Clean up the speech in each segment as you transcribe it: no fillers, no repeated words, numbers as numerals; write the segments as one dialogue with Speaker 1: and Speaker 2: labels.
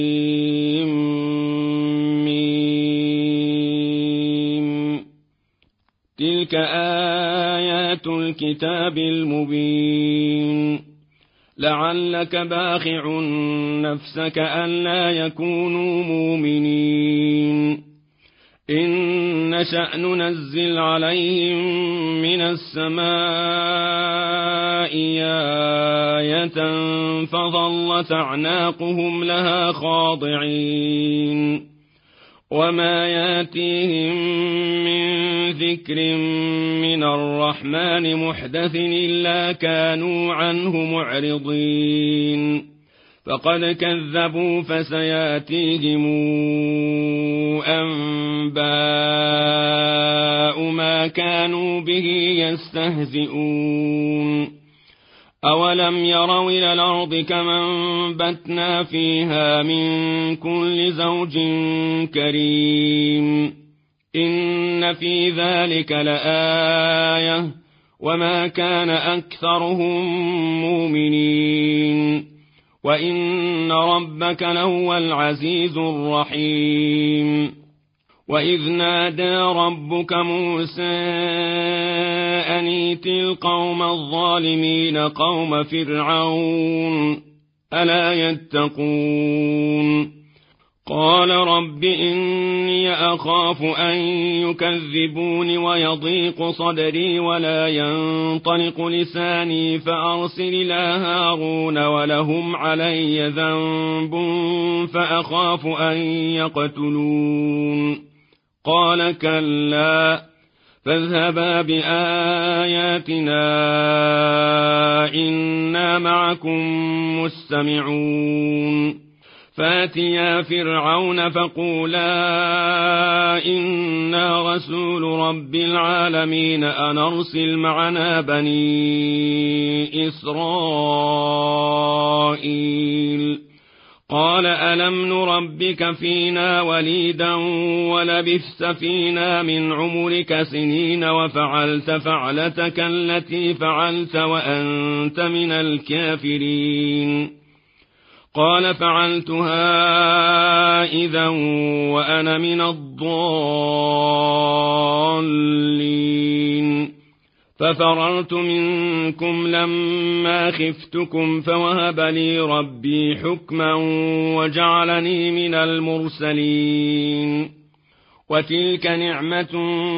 Speaker 1: تلك آيات الكتاب المبين لعلك باخع نفسك ألا يكونوا مؤمنين إن نشأ ننزل عليهم من السماء آية فظلت أعناقهم لها خاضعين وما ياتيهم من ذكر من الرحمن محدث إلا كانوا عنه معرضين فقد كذبوا فسياتيهم أنباء ما كانوا به يستهزئون أولم يروا إلى الأرض كما أنبتنا فيها من كل زوج كريم إن في ذلك لآية وما كان أكثرهم مؤمنين وإن ربك لهو العزيز الرحيم وإذ نادى ربك موسى أن ائت القوم الظالمين قوم فرعون ألا يتقون قال رب إني أخاف أن يكذبون ويضيق صدري ولا ينطلق لساني فأرسل إلى هارون ولهم علي ذنب فأخاف أن يقتلون قال كلا فاذهبا بآياتنا إنا معكم مستمعون فاتيا فرعون فقولا إنا رسول رب العالمين أن أرسل معنا بني إسرائيل قال ألم نربك فينا وليدا ولبثت فينا من عمرك سنين وفعلت فعلتك التي فعلت وأنت من الكافرين قال فعلتها إذا وأنا من الضالين ففررت منكم لما خفتكم فوهب لي ربي حكما وجعلني من المرسلين وتلك نعمة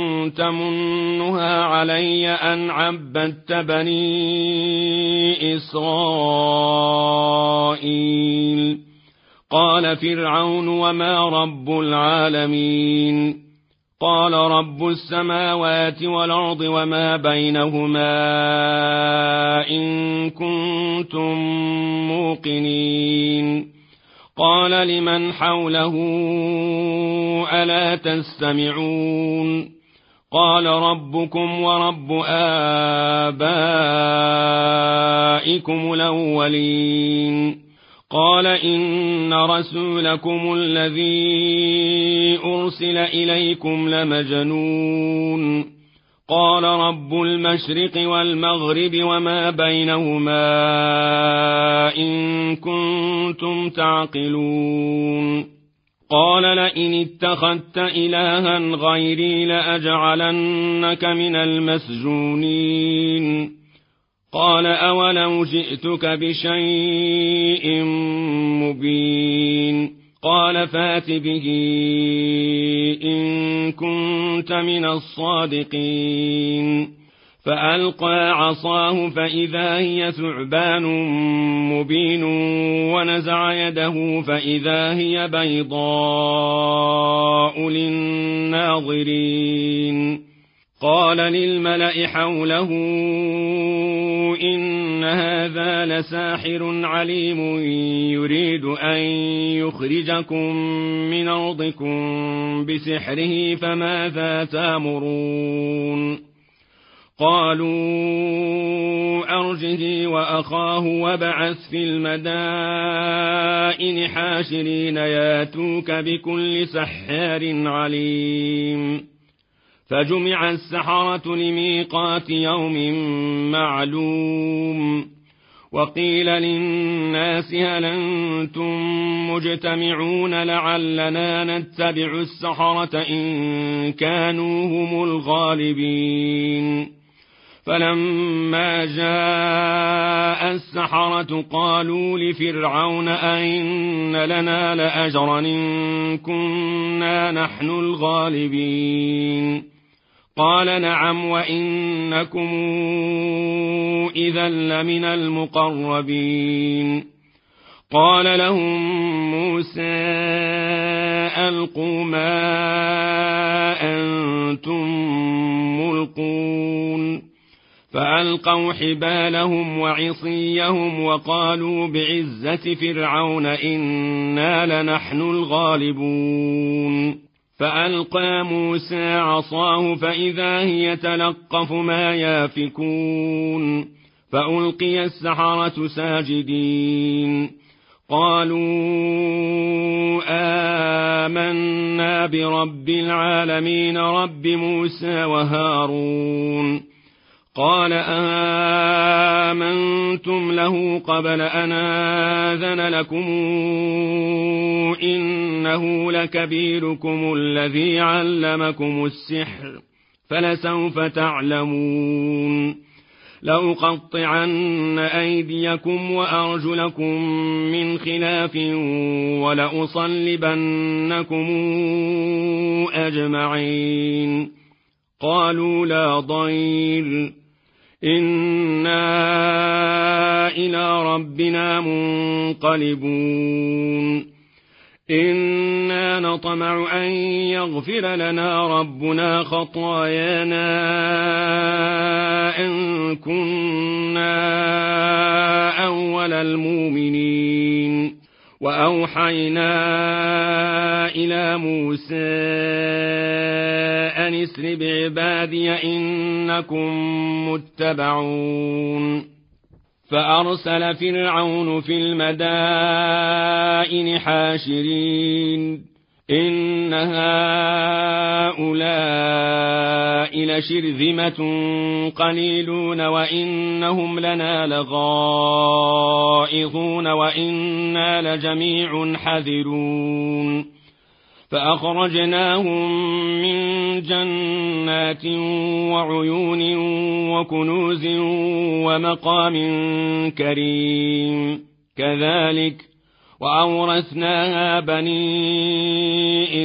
Speaker 1: تمنها علي أن عبدت بني إسرائيل قال فرعون وما رب العالمين قال رب السماوات والأرض وما بينهما إن كنتم موقنين قال لمن حوله ألا تستمعون قال ربكم ورب آبائكم الأولين قال إن رسولكم الذي أرسل إليكم لمجنون قال رب المشرق والمغرب وما بينهما إن كنتم تعقلون قال لئن اتخذت إلها غيري لأجعلنك من المسجونين قال أولو جئتك بشيء مبين قال فات به إن كنت من الصادقين فألقى عصاه فإذا هي ثعبان مبين ونزع يده فإذا هي بيضاء للناظرين قال للملأ حوله إن هذا لساحر عليم يريد أن يخرجكم من أرضكم بسحره فماذا تأمرون قالوا أرجه وأخاه وابعث في المدائن حاشرين ياتوك بكل سحار عليم فجمع السحرة لميقات يوم معلوم وقيل للناس هل أنتم مجتمعون لعلنا نتبع السحرة إن كانوا هم الغالبين فلما جاء السحرة قالوا لفرعون أئن لنا لأجرا إن كنا نحن الغالبين قال نعم وإنكم إذا لمن المقربين قال لهم موسى ألقوا ما أنتم ملقون فألقوا حبالهم وعصيهم وقالوا بعزة فرعون إنا لنحن الغالبون فألقى موسى عصاه فإذا هي تلقف ما يافكون فألقي السحرة ساجدين قالوا آمنا برب العالمين رب موسى وهارون قال آمنتم له قبل أن آذن لكم إنه لكبيركم الذي علمكم السحر فلسوف تعلمون لأقطعن أيديكم وأرجلكم من خلاف ولأصلبنكم أجمعين قالوا لا ضير إنا إلى ربنا منقلبون إنا نطمع أن يغفر لنا ربنا خطايانا أن كنا أول المؤمنين وأوحينا إلى موسى أن اسر بعبادي إنكم متبعون فأرسل فرعون في المدائن حاشرين إن هؤلاء لشرذمة قليلون وإنهم لنا لغائظون وإنا لجميع حذرون فأخرجناهم من جنات وعيون وكنوز ومقام كريم كذلك وأورثناها بني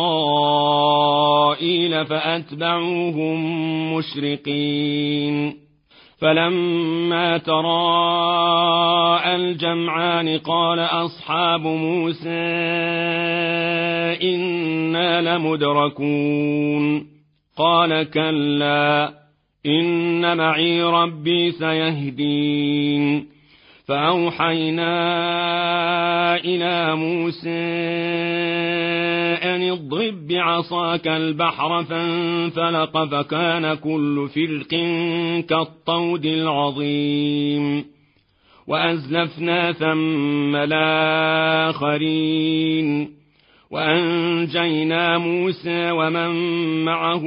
Speaker 1: إسرائيل فأتبعوهم مشرقين فلما تراءى الجمعان قال أصحاب موسى إنا لمدركون قال كلا إن معي ربي سيهدين فأوحينا إلى موسى أن اضرب بعصاك البحر فانفلق فكان كل فرق كالطود العظيم وأزلفنا ثم الآخرين وأنجينا موسى ومن معه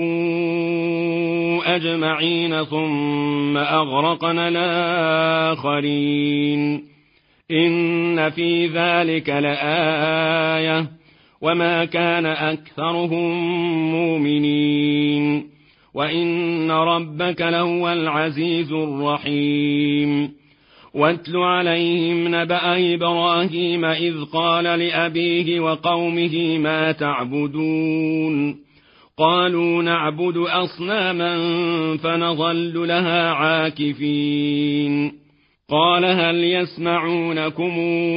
Speaker 1: أجمعين ثم أغرقنا الآخرين إن في ذلك لآية وما كان أكثرهم مؤمنين وإن ربك لهو العزيز الرحيم واتل عليهم نبأ إبراهيم إذ قال لأبيه وقومه ما تعبدون قالوا نعبد أصناما فنظل لها عاكفين قال هل يسمعونكم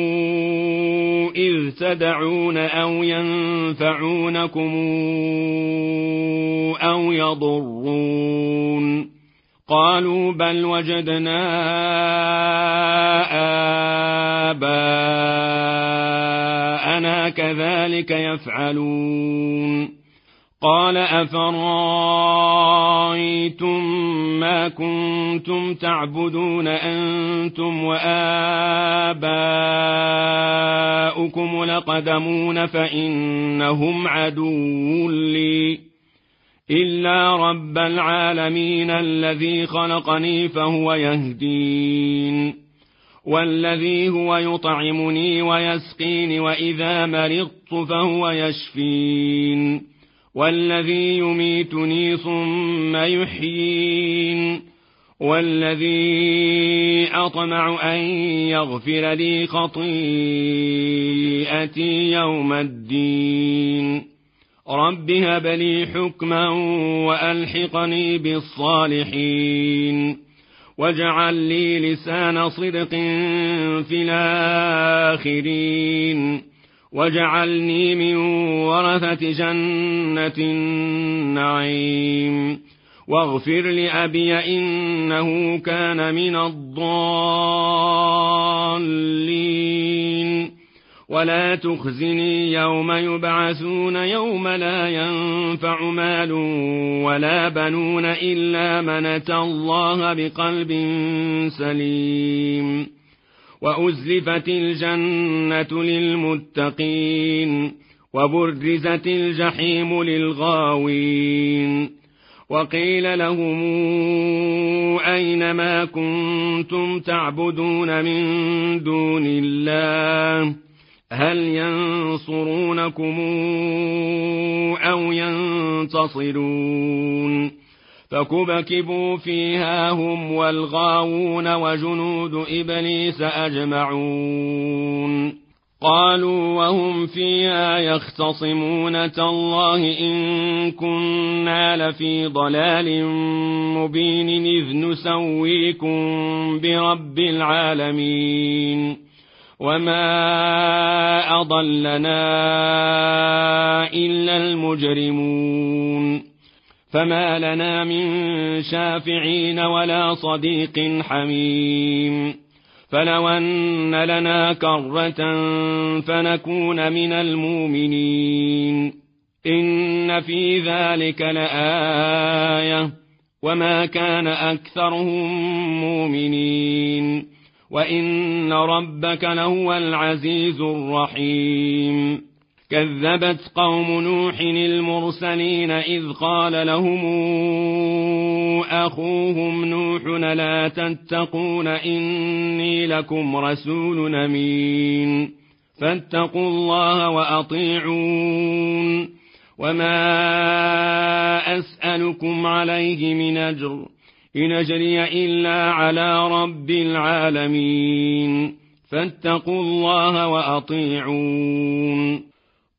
Speaker 1: إذ تدعون أو ينفعونكم أو يضرون قالوا بل وجدنا آباءنا كذلك يفعلون قال أفرأيتم ما كنتم تعبدون أنتم وآباؤكم الأقدمون فإنهم عدو لي إلا رب العالمين الذي خلقني فهو يهدين والذي هو يطعمني ويسقين وإذا مرضت فهو يشفين والذي يميتني ثم يحيين والذي أطمع أن يغفر لي خطيئتي يوم الدين رب هب لي حكما وألحقني بالصالحين واجعل لي لسان صدق في الآخرين واجعلني من ورثة جنة النعيم واغفر لأبي إنه كان من الضالين ولا تخزني يوم يبعثون يوم لا ينفع مال ولا بنون إلا من أتى الله بقلب سليم وأزلفت الجنة للمتقين وبرزت الجحيم للغاوين وقيل لهم أين ما كنتم تعبدون من دون الله هل ينصرونكم أو ينتصرون فكبكبوا فيها هم والغاوون وجنود إبليس أجمعون قالوا وهم فيها يختصمون تالله إن كنا لفي ضلال مبين إذ نسويكم برب العالمين وما أضلنا إلا المجرمون فما لنا من شافعين ولا صديق حميم فلو أن لنا كرة فنكون من المؤمنين إن في ذلك لآية وما كان أكثرهم مؤمنين وإن ربك لهو العزيز الرحيم كذبت قوم نوح المرسلين إذ قال لهم أخوهم نوح لا تتقون إني لكم رسول أمين فاتقوا الله وأطيعون وما أسألكم عليه من أجر إن أجري إلا على رب العالمين فاتقوا الله وأطيعون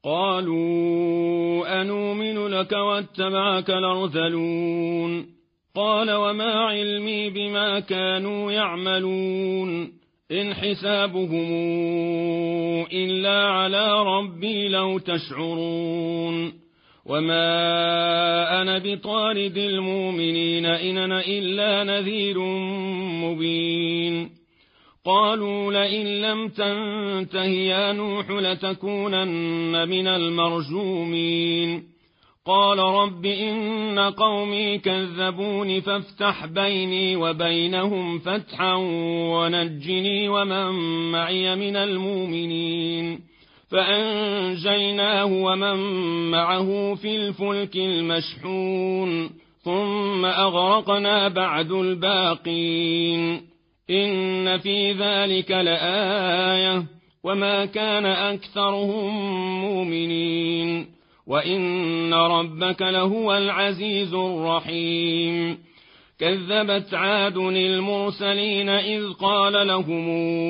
Speaker 1: قالوا أنؤمن لك واتبعك الأرذلون قال وما علمي بما كانوا يعملون إن حسابهم إلا على ربي لو تشعرون وما أنا بطارد المؤمنين إن أنا إلا نذير مبين قالوا لئن لم تنته يا نوح لتكونن من المرجومين قال رب إن قومي كذبوني فافتح بيني وبينهم فتحا ونجني ومن معي من المؤمنين فأنجيناه ومن معه في الفلك المشحون ثم أغرقنا بعد الباقين إن في ذلك لآية وما كان أكثرهم مؤمنين وإن ربك لهو العزيز الرحيم كذبت عاد المرسلين إذ قال لهم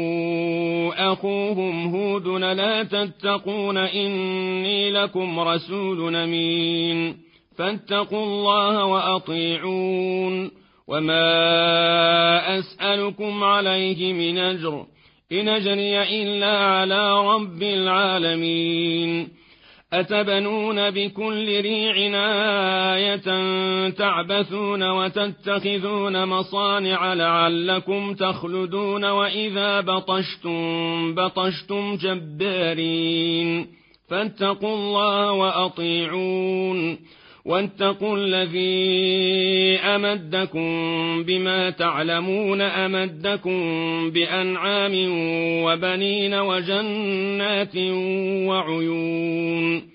Speaker 1: أخوهم هود لا تتقون إني لكم رسول أمين فاتقوا الله وأطيعون وما أسألكم عليه من أجر إن أجري إلا على رب العالمين أتبنون بكل ريع آية تعبثون وتتخذون مصانع لعلكم تخلدون وإذا بطشتم جبارين فاتقوا الله وأطيعون واتقوا الذي أمدكم بما تعلمون أمدكم بأنعام وبنين وجنات وعيون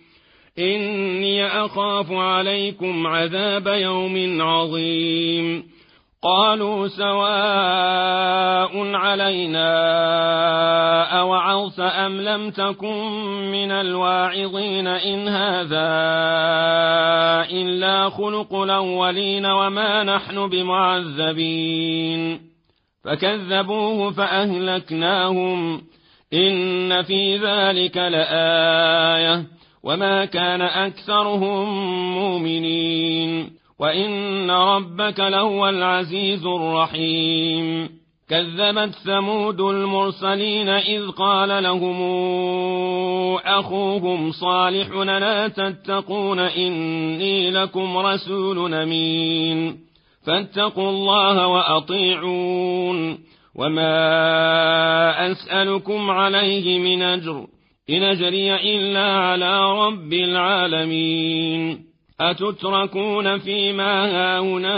Speaker 1: إني أخاف عليكم عذاب يوم عظيم قالوا سواء علينا أوعظت أم لم تكن من الواعظين إن هذا إلا خلق الأولين وما نحن بمعذبين فكذبوه فأهلكناهم إن في ذلك لآية وما كان أكثرهم مؤمنين وإن ربك لهو العزيز الرحيم كذبت ثمود المرسلين إذ قال لهم أخوهم صالح لا تتقون إني لكم رسول أمين فاتقوا الله وأطيعون وما أسألكم عليه من أجر إن أجري إلا على رب العالمين أتتركون فيما هاهنا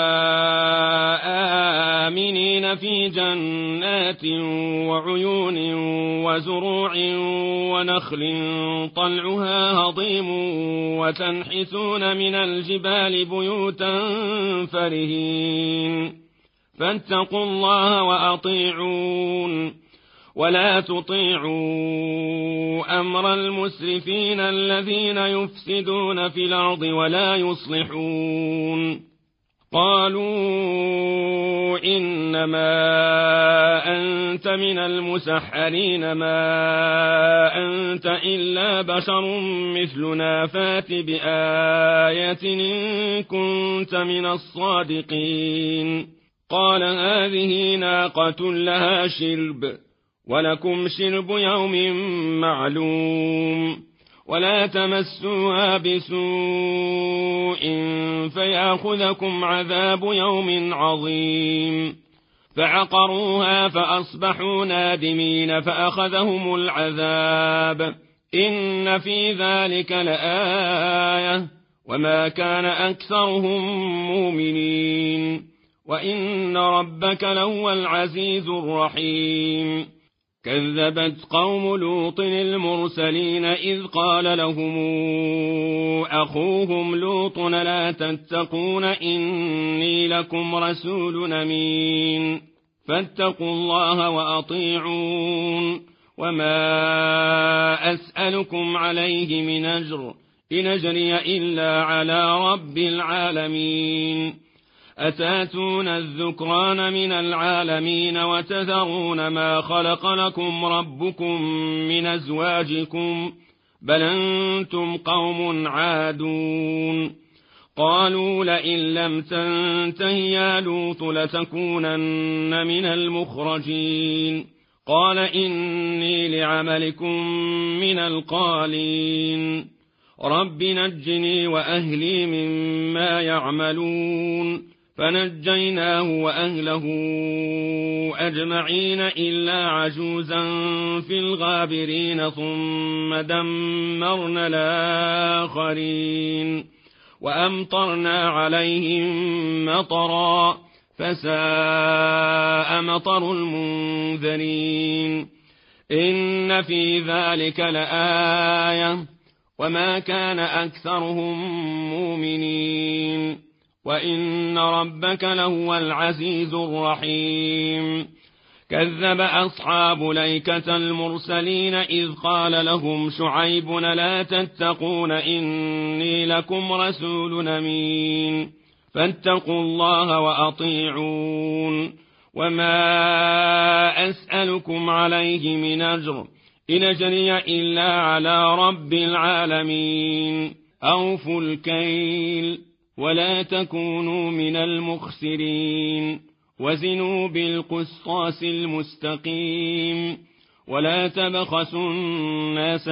Speaker 1: آمنين في جنات وعيون وزروع ونخل طلعها هضيم وتنحتون من الجبال بيوتا فرهين فاتقوا الله وأطيعون ولا تطيعوا أمر المسرفين الذين يفسدون في الأرض ولا يصلحون قالوا إنما أنت من المسحرين ما أنت إلا بشر مثلنا فات بآية إن كنت من الصادقين قال هذه ناقة لها شرب ولكم شرب يوم معلوم ولا تمسوها بسوء فيأخذكم عذاب يوم عظيم فعقروها فأصبحوا نادمين فأخذهم العذاب إن في ذلك لآية وما كان أكثرهم مؤمنين وإن ربك لهو العزيز الرحيم كذبت قوم لوط المرسلين إذ قال لهم أخوهم لوط لا تتقون إني لكم رسول أمين فاتقوا الله وأطيعون وما أسألكم عليه من أجر إن أجري إلا على رب العالمين أتاتون الذكران من العالمين وتذرون ما خلق لكم ربكم من أزواجكم بل أنتم قوم عادون قالوا لئن لم تنته يا لوط لتكونن من المخرجين قال إني لعملكم من القالين رب نجني وأهلي مما يعملون فنجيناه وأهله أجمعين إلا عجوزا في الغابرين ثم دمرنا الآخرين وأمطرنا عليهم مطرا فساء مطر المنذرين إن في ذلك لآية وما كان أكثرهم مؤمنين وإن ربك لهو العزيز الرحيم كذب أصحاب ليكة المرسلين إذ قال لهم شعيب لا تتقون إني لكم رسول أمين فاتقوا الله وأطيعون وما أسألكم عليه من أجر إن أجري إلا على رب العالمين أوفوا الكيل ولا تكونوا من المخسرين وزنوا بالقسطاس المستقيم ولا تبخسوا الناس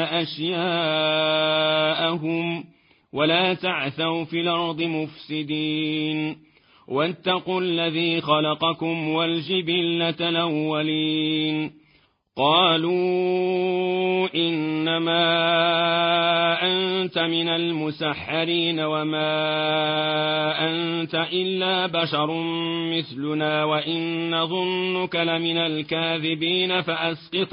Speaker 1: أشياءهم ولا تعثوا في الأرض مفسدين واتقوا الذي خلقكم والجبلة الأولين قالوا إنما أنت من المسحرين وما أنت إلا بشر مثلنا وإن نظنك لمن الكاذبين فأسقط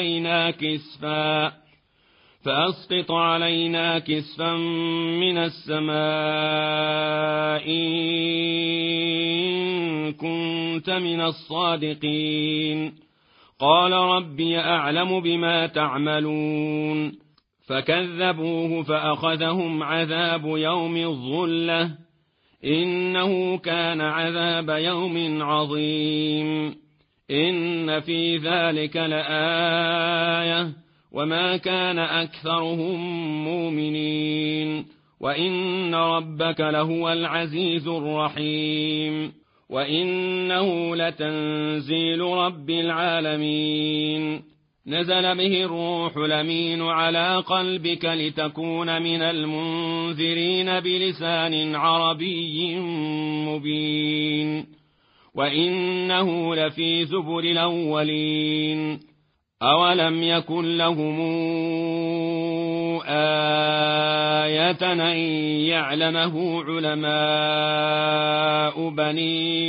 Speaker 1: علينا كسفا من السماء إن كنت من الصادقين قال ربي أعلم بما تعملون فكذبوه فأخذهم عذاب يوم الظلة إنه كان عذاب يوم عظيم إن في ذلك لآية وما كان أكثرهم مؤمنين وإن ربك لهو العزيز الرحيم وإنه لتنزيل رب العالمين نزل به الروح الأمين على قلبك لتكون من المنذرين بلسان عربي مبين وإنه لفي زبر الأولين أولم يكن لهم آية أن يعلمه علماء بني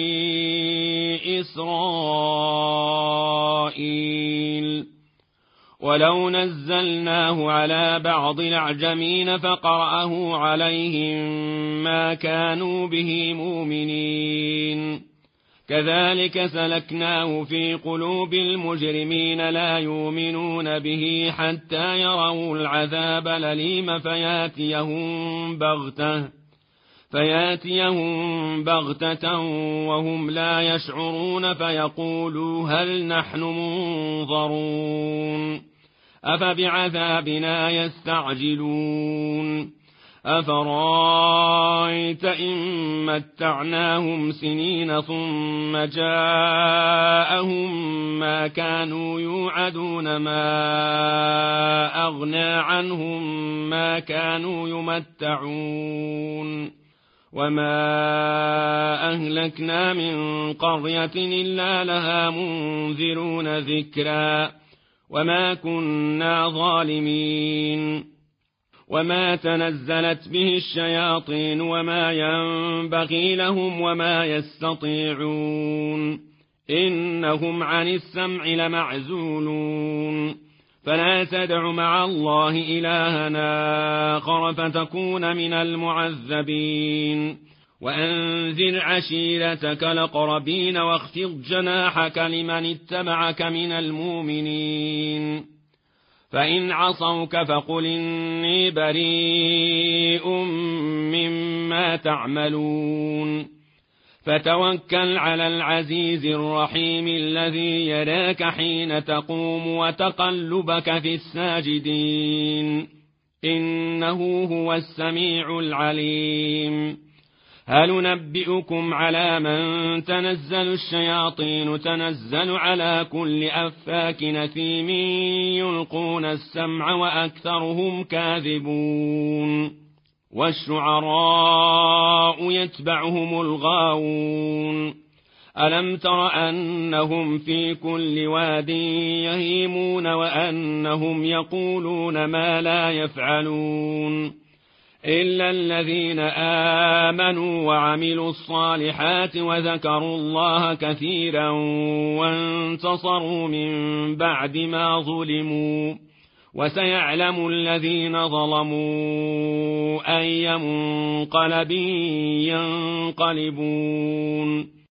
Speaker 1: إسرائيل ولو نزلناه على بعض الأعجمين فقرأه عليهم ما كانوا به مؤمنين كذلك سلكناه في قلوب المجرمين لا يؤمنون به حتى يروا العذاب الأليم فياتيهم بغتة وهم لا يشعرون فيقولوا هل نحن منظرون أفبعذابنا يستعجلون أفرايت إن متعناهم سنين ثم جاءهم ما كانوا يوعدون ما أغنى عنهم ما كانوا يمتعون وما أهلكنا من قرية إلا لها منذرون ذكرا وما كنا ظالمين وما تنزلت به الشياطين وما ينبغي لهم وما يستطيعون إنهم عن السمع لمعزولون فلا تدع مع الله إلهنا آخر فتكون من المعذبين وأنذر عشيرتك الأقربين واخفض جناحك لمن اتبعك من المؤمنين فإن عصوك فقل إني بريء مما تعملون فتوكل على العزيز الرحيم الذي يراك حين تقوم وتقلبك في الساجدين إنه هو السميع العليم هل ننبئكم على من تنزل الشياطين تنزل على كل أفاك نثيم يلقون السمع وأكثرهم كاذبون والشعراء يتبعهم الغاوون ألم تر أنهم في كل واد يهيمون وأنهم يقولون ما لا يفعلون إلا الذين آمنوا وعملوا الصالحات وذكروا الله كثيرا وانتصروا من بعد ما ظلموا وسيعلم الذين ظلموا أي منقلب ينقلبون